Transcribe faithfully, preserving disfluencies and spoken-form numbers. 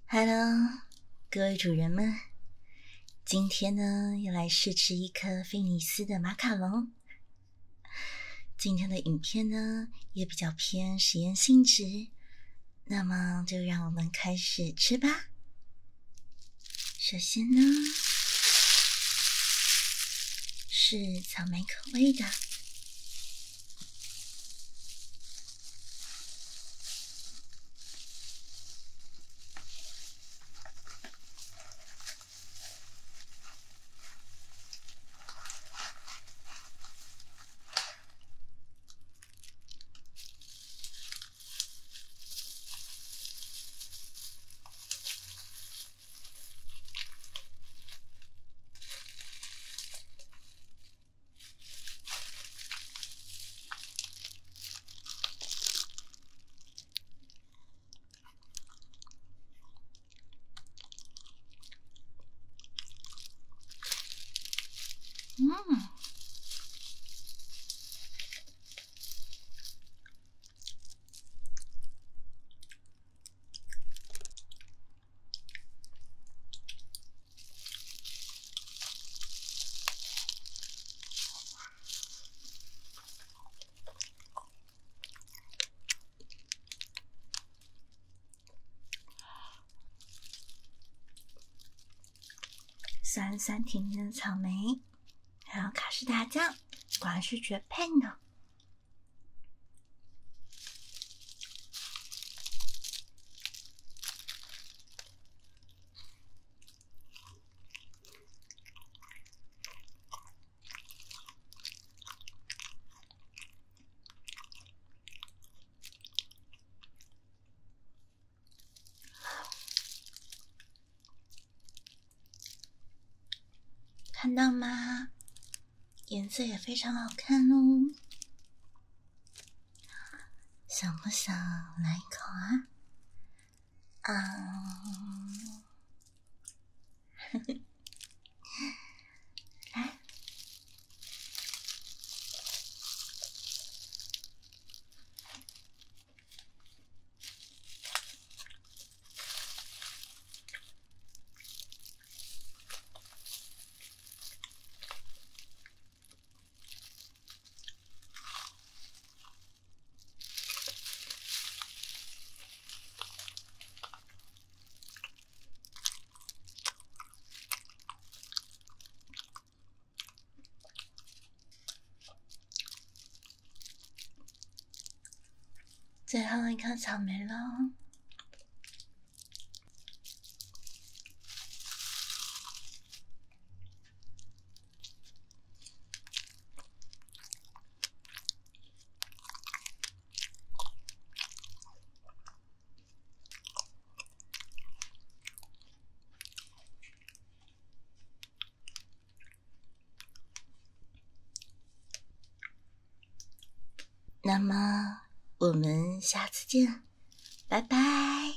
Hello，各位主人们，今天呢要来试吃一颗菲尼斯的马卡龙。今天的影片呢也比较偏实验性质，那么就让我们开始吃吧。首先呢是草莓口味的。嗯，酸酸甜甜的草莓，还有卡士达酱，果然是绝配呢。看到吗？颜色也非常好看哦。想不想来一口啊？啊、嗯，来。最后一颗草莓喽。那么我们下次见，拜拜。